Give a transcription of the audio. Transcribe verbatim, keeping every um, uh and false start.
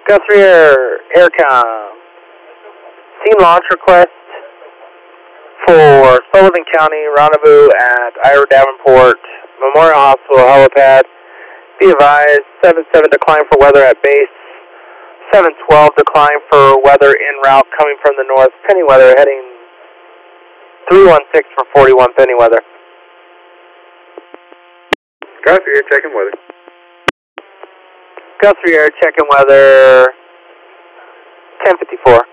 Guthrie Air, Aircom. Team launch request for Sullivan County, rendezvous at Ira Davenport Memorial Hospital helipad. Be advised, seven seven decline for weather at base. seven twelve decline for weather en route coming from the north. Penny weather heading three one six for forty-one penny weather. Guthrie Air, checking weather. Guthrie Air, checking weather, ten fifty-four.